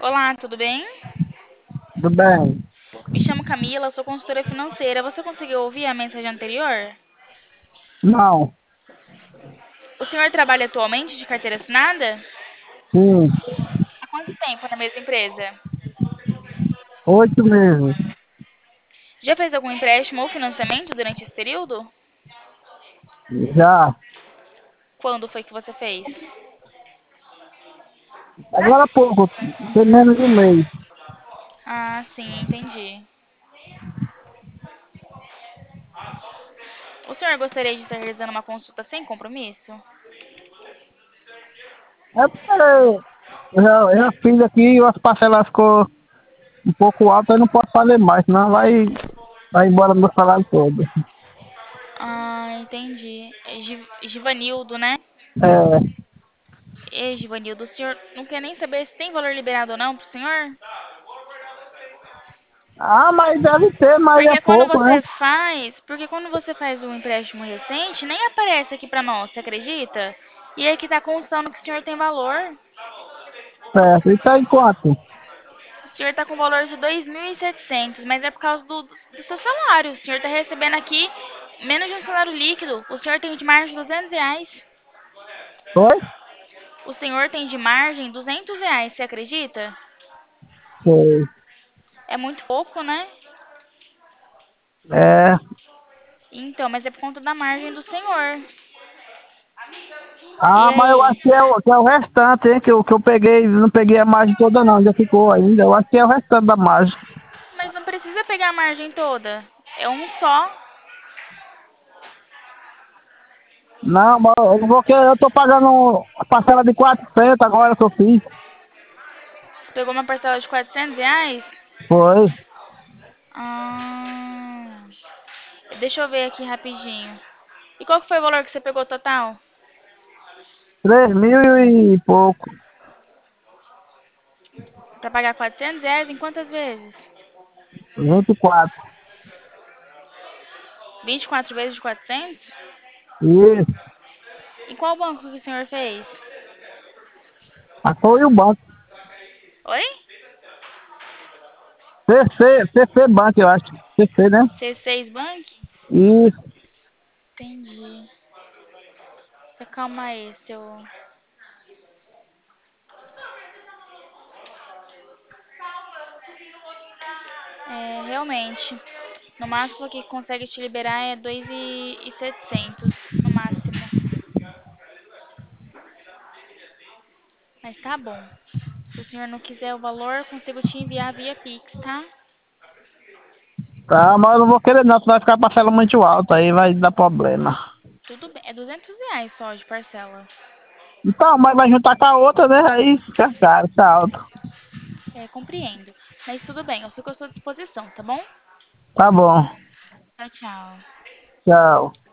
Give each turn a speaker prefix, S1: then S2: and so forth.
S1: Olá, tudo bem?
S2: Tudo bem?
S1: Me chamo Camila, sou consultora financeira. Você conseguiu ouvir a mensagem anterior?
S2: Não,
S1: O senhor trabalha atualmente de carteira assinada?
S2: sim,
S1: Há quanto tempo na mesma empresa?
S2: 8 meses.
S1: Já fez algum empréstimo ou financiamento durante esse período?
S2: Já.
S1: Quando foi que você fez?
S2: Agora há pouco, tem menos de um mês.
S1: Ah, sim, entendi. O senhor gostaria de estar realizando uma consulta sem compromisso?
S2: É porque eu já fiz aqui, as parcelas ficou um pouco altas, eu não posso fazer mais, senão vai embora meu salário todo.
S1: Ah, entendi. É Givanildo, né?
S2: É.
S1: Givanildo, o senhor não quer nem saber se tem valor liberado ou não pro senhor?
S2: Ah, mas deve ter, mas é pouco, né?
S1: Porque quando você faz um empréstimo recente, nem aparece aqui pra nós, você acredita? E aqui tá constando que o senhor tem valor.
S2: Certo. E tá em quanto?
S1: O senhor tá com valor de 2.700, mas é por causa do seu salário. O senhor tá recebendo aqui menos de um salário líquido. O senhor tem de margem R$ 200.
S2: Foi?
S1: O senhor tem de margem R$ 200, você acredita?
S2: Sei.
S1: É muito pouco, né?
S2: É.
S1: Então, mas é por conta da margem do senhor. E
S2: Ah, mas eu
S1: aí?
S2: acho que é o restante, hein? Que eu peguei, não peguei a margem toda não, já ficou ainda. Eu acho que é o restante da margem.
S1: Mas não precisa pegar a margem toda. É um só.
S2: Não, mas eu vou que eu tô pagando a parcela de 400 agora que eu fiz.
S1: Você pegou uma parcela de R$ 400?
S2: Foi.
S1: Ah, deixa eu ver aqui rapidinho. E qual que foi o valor que você pegou total?
S2: 3.000 e pouco.
S1: Pra pagar R$ 400 em quantas vezes?
S2: 24.
S1: 24 vezes de 400?
S2: Isso.
S1: Em qual banco que o senhor fez?
S2: Ah, foi o banco.
S1: Oi?
S2: CC Banco, eu acho. CC, né?
S1: C6 Bank?
S2: Isso.
S1: Entendi. Calma aí, seu... É, realmente. No máximo que consegue te liberar é 2.700, no máximo. Mas tá bom. Se o senhor não quiser o valor, consigo te enviar via Pix, tá?
S2: Tá, mas eu não vou querer não, senão vai ficar a parcela muito alta, aí vai dar problema.
S1: Tudo bem. É R$ 200 só de parcela.
S2: Então, mas vai juntar com a outra, né? Aí fica caro, fica alto.
S1: É, compreendo. Mas tudo bem, eu fico à sua disposição, tá bom?
S2: Tá bom.
S1: Tchau, tchau.
S2: Tchau.